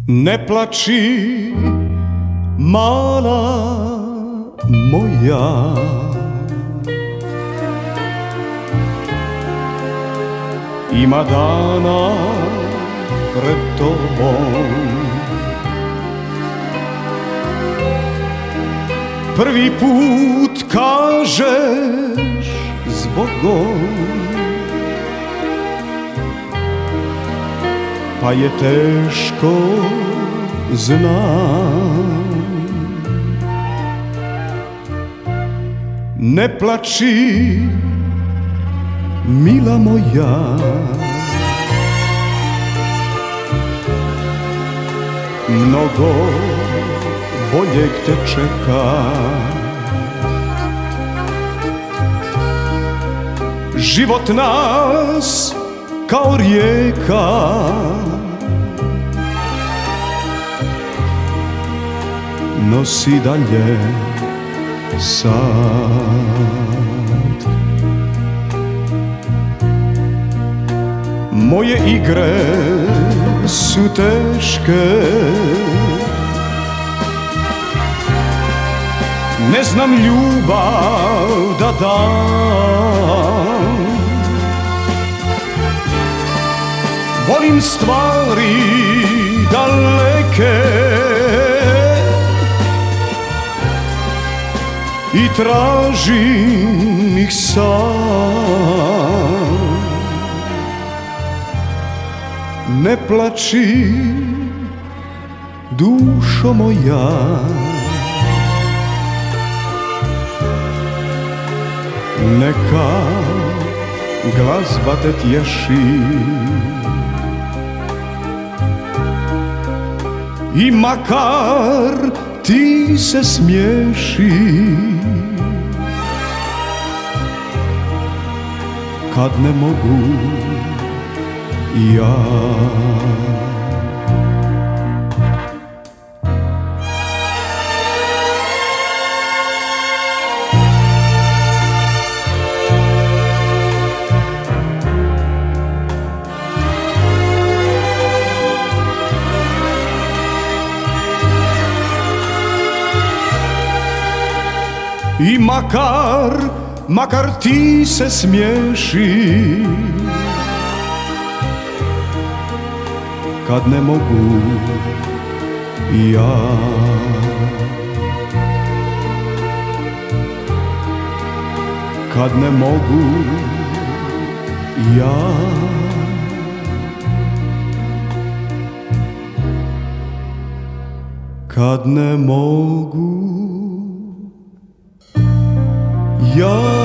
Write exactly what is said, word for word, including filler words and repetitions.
Ne plači, mala moja, ima dana pred tobom. Prvi put kažeš zbogom, pa je teško, znam. Ne plači, mila moja, mnogo boljeg te čeka. Život nas kao rijeka nosi dalje sad. Moje igre su teške, ne znam ljubav da dam. Volim stvari daleke i tražim ih sam. Ne plači, dušo moja, neka glazba te tješi. I makar ti se smiješi, kad ne mogu ja. I makar, makar ti se smiješi, kad ne mogu ja. Kad ne mogu ja. Kad ne mogu ja.